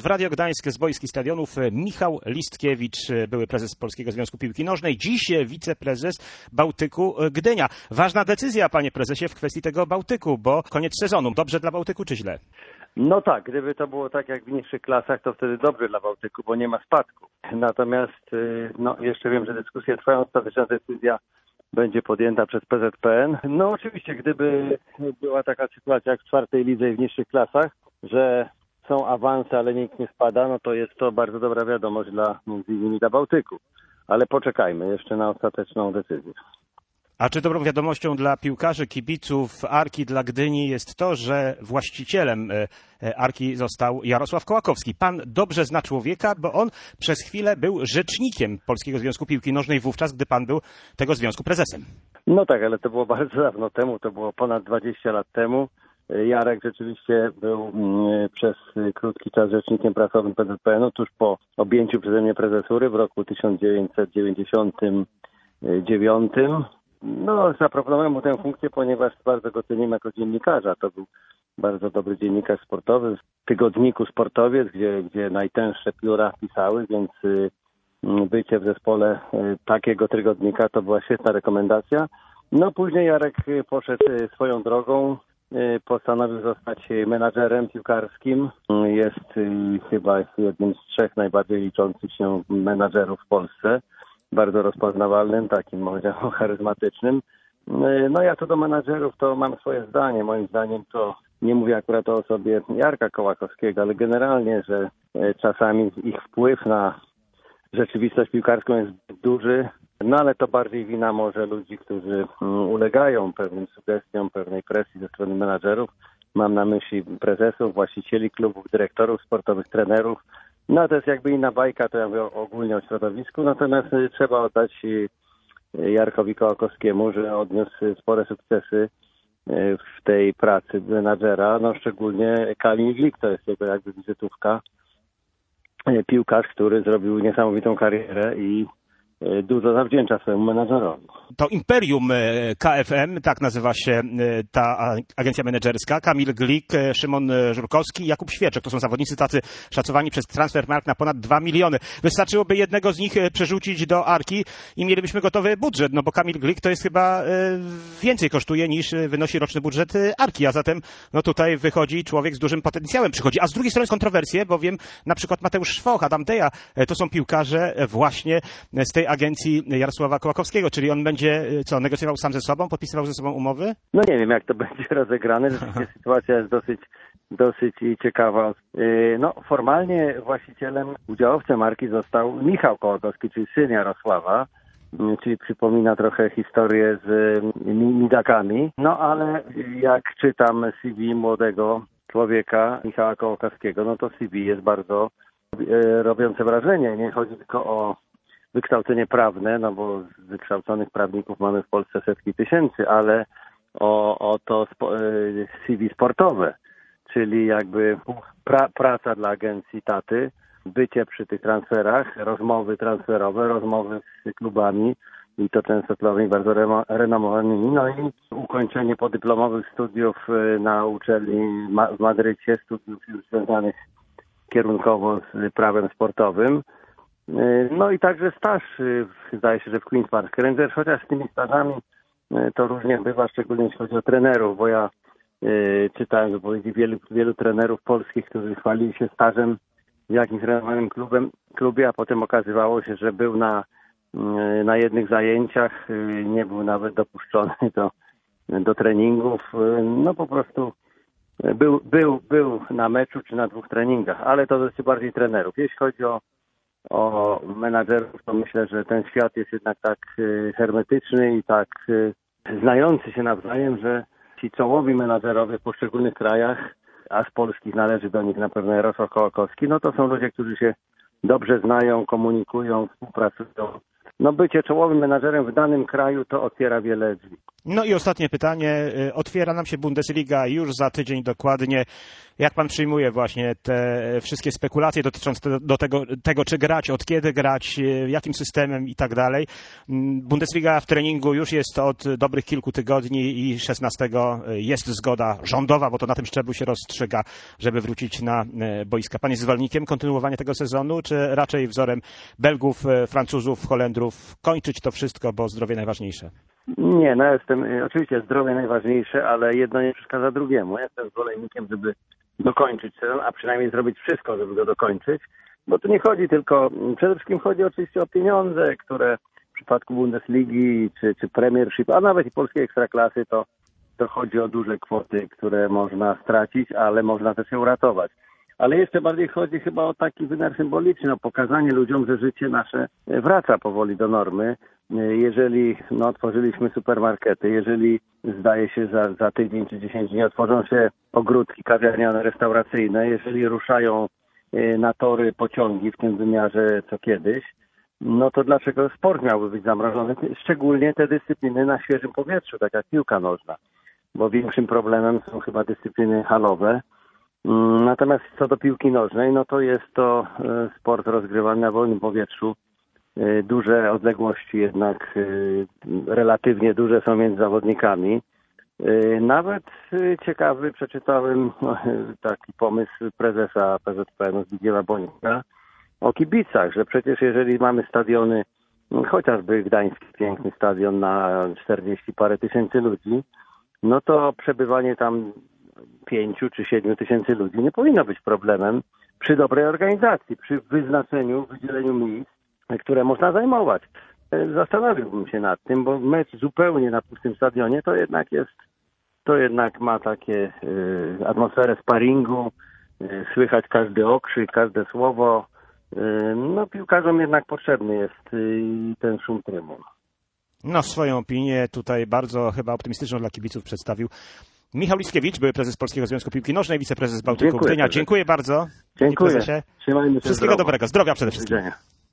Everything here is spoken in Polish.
W Radio Gdańsk z boisk i stadionów Michał Listkiewicz, były prezes Polskiego Związku Piłki Nożnej, dziś wiceprezes Bałtyku Gdynia. Ważna decyzja, panie prezesie, w kwestii tego Bałtyku, bo koniec sezonu. Dobrze dla Bałtyku czy źle? No tak, gdyby to było tak jak w niższych klasach, to wtedy dobrze dla Bałtyku, bo nie ma spadku. Natomiast jeszcze wiem, że dyskusje trwają, ostateczna decyzja będzie podjęta przez PZPN. No oczywiście, gdyby była taka sytuacja jak w czwartej lidze i w niższych klasach, że są awanse, ale nikt nie spada, no to jest to bardzo dobra wiadomość między innymi dla Bałtyku. Ale poczekajmy jeszcze na ostateczną decyzję. A czy dobrą wiadomością dla piłkarzy, kibiców Arki dla Gdyni jest to, że właścicielem Arki został Jarosław Kołakowski? Pan dobrze zna człowieka, bo on przez chwilę był rzecznikiem Polskiego Związku Piłki Nożnej wówczas, gdy pan był tego związku prezesem. No tak, ale to było bardzo dawno temu, to było ponad 20 lat temu. Jarek rzeczywiście był przez krótki czas rzecznikiem prasowym PZPN-u, tuż po objęciu przeze mnie prezesury w roku 1999. No, zaproponowałem mu tę funkcję, ponieważ bardzo go cenimy jako dziennikarza. To był bardzo dobry dziennikarz sportowy w tygodniku Sportowiec, gdzie najtęższe pióra pisały, więc bycie w zespole takiego tygodnika to była świetna rekomendacja. No później Jarek poszedł swoją drogą, postanowił zostać menadżerem piłkarskim. Jest chyba jednym z 3 najbardziej liczących się menadżerów w Polsce. Bardzo rozpoznawalnym, takim charyzmatycznym. No ja co do menadżerów to mam swoje zdanie. Moim zdaniem to nie mówię akurat o osobie Jarka Kołakowskiego, ale generalnie, że czasami ich wpływ na rzeczywistość piłkarską jest zbyt duży. No ale to bardziej wina może ludzi, którzy ulegają pewnym sugestiom, pewnej presji ze strony menadżerów. Mam na myśli prezesów, właścicieli klubów, dyrektorów sportowych, trenerów. No to jest jakby inna bajka, to ja mówię ogólnie o środowisku, natomiast trzeba oddać Jarkowi Kołakowskiemu, że odniósł spore sukcesy w tej pracy menadżera, no szczególnie Kamil Glik, to jest jego jakby wizytówka, piłkarz, który zrobił niesamowitą karierę i dużo zawdzięcza swojemu menadżerowi. To Imperium KFM, tak nazywa się ta agencja menedżerska. Kamil Glik, Szymon Żurkowski, Jakub Świerczek. To są zawodnicy tacy szacowani przez Transfermarkt na ponad 2 miliony. Wystarczyłoby jednego z nich przerzucić do Arki i mielibyśmy gotowy budżet, no bo Kamil Glik to jest chyba więcej kosztuje niż wynosi roczny budżet Arki, a zatem no tutaj wychodzi człowiek z dużym potencjałem przychodzi. A z drugiej strony jest kontrowersje, bowiem na przykład Mateusz Szwoch, Adam Deja, to są piłkarze właśnie z tej agencji Jarosława Kołakowskiego, czyli on będzie negocjował sam ze sobą, podpisywał ze sobą umowy? No nie wiem, jak to będzie rozegrane. Rzeczywiście sytuacja jest dosyć ciekawa. No formalnie właścicielem, udziałowcem marki został Michał Kołakowski, czyli syn Jarosława, czyli przypomina trochę historię z Midakami. No ale jak czytam CV młodego człowieka, Michała Kołakowskiego, no to CV jest bardzo robiące wrażenie. Nie chodzi tylko o wykształcenie prawne, no bo wykształconych prawników mamy w Polsce setki tysięcy, ale o to CV sportowe, czyli jakby praca dla agencji taty, bycie przy tych transferach, rozmowy transferowe, rozmowy z klubami i to często klubami bardzo renomowanymi, no i ukończenie podyplomowych studiów na uczelni w Madrycie, studiów już związanych kierunkowo z prawem sportowym. No i także staż, zdaje się, że w Queen's Park Rangers, chociaż z tymi stażami to różnie bywa, szczególnie jeśli chodzi o trenerów, bo ja czytałem wypowiedzi wielu trenerów polskich, którzy chwalili się stażem w jakimś renomowanym klubie, a potem okazywało się, że był na jednych zajęciach, nie był nawet dopuszczony do treningów, no po prostu był na meczu czy na 2 treningach, ale to dosyć bardziej trenerów. Jeśli chodzi o menadżerów, to myślę, że ten świat jest jednak tak hermetyczny i tak znający się nawzajem, że ci czołowi menadżerowie w poszczególnych krajach, a z polskich należy do nich na pewno Jarosław Kołakowski, no to są ludzie, którzy się dobrze znają, komunikują, współpracują no bycie czołowym menadżerem w danym kraju to otwiera wiele drzwi. No i ostatnie pytanie. Otwiera nam się Bundesliga już za tydzień dokładnie. Jak pan przyjmuje właśnie te wszystkie spekulacje dotyczące tego, czy grać, od kiedy grać, jakim systemem i tak dalej? Bundesliga w treningu już jest od dobrych kilku tygodni i 16 jest zgoda rządowa, bo to na tym szczeblu się rozstrzyga, żeby wrócić na boiska. Pan jest zwolennikiem kontynuowania tego sezonu, czy raczej wzorem Belgów, Francuzów, Holendrów kończyć to wszystko, bo zdrowie najważniejsze? Nie, no jestem, oczywiście zdrowie najważniejsze, ale jedno nie przeszkadza drugiemu. Jestem zwolennikiem, żeby dokończyć sezon, a przynajmniej zrobić wszystko, żeby go dokończyć, bo tu nie chodzi tylko, przede wszystkim chodzi oczywiście o pieniądze, które w przypadku Bundesligi czy Premiership, a nawet i polskiej Ekstraklasy, to chodzi o duże kwoty, które można stracić, ale można też je uratować. Ale jeszcze bardziej chodzi chyba o taki wymiar symboliczny, o pokazanie ludziom, że życie nasze wraca powoli do normy. Jeżeli otworzyliśmy supermarkety, jeżeli zdaje się za tydzień czy 10 dni otworzą się ogródki kawiarniane, restauracyjne, jeżeli ruszają na tory pociągi w tym wymiarze co kiedyś, no to dlaczego sport miałby być zamrożony? Szczególnie te dyscypliny na świeżym powietrzu, tak jak piłka nożna, bo większym problemem są chyba dyscypliny halowe. Natomiast co do piłki nożnej, no to jest to sport rozgrywany na wolnym powietrzu. Duże odległości jednak relatywnie duże są między zawodnikami. Nawet ciekawy przeczytałem taki pomysł prezesa PZPN Zbigniewa Bońka o kibicach, że przecież jeżeli mamy stadiony, chociażby gdański piękny stadion na 40 parę tysięcy ludzi, no to przebywanie tam 5 czy 7 tysięcy ludzi nie powinno być problemem przy dobrej organizacji, przy wyznaczeniu, wydzieleniu miejsc, które można zajmować. Zastanowiłbym się nad tym, bo mecz zupełnie na pustym stadionie to jednak ma takie atmosferę sparingu, słychać każdy okrzyk, każde słowo. No piłkarzom jednak potrzebny jest ten szum trybun. No swoją opinię tutaj bardzo chyba optymistyczną dla kibiców przedstawił Michał Liskiewicz, były prezes Polskiego Związku Piłki Nożnej, wiceprezes Bałtyku Gdynia. Dziękuję bardzo. Dziękuję. Trzymajmy się Wszystkiego dobrego. Zdrowia przede wszystkim. Do widzenia.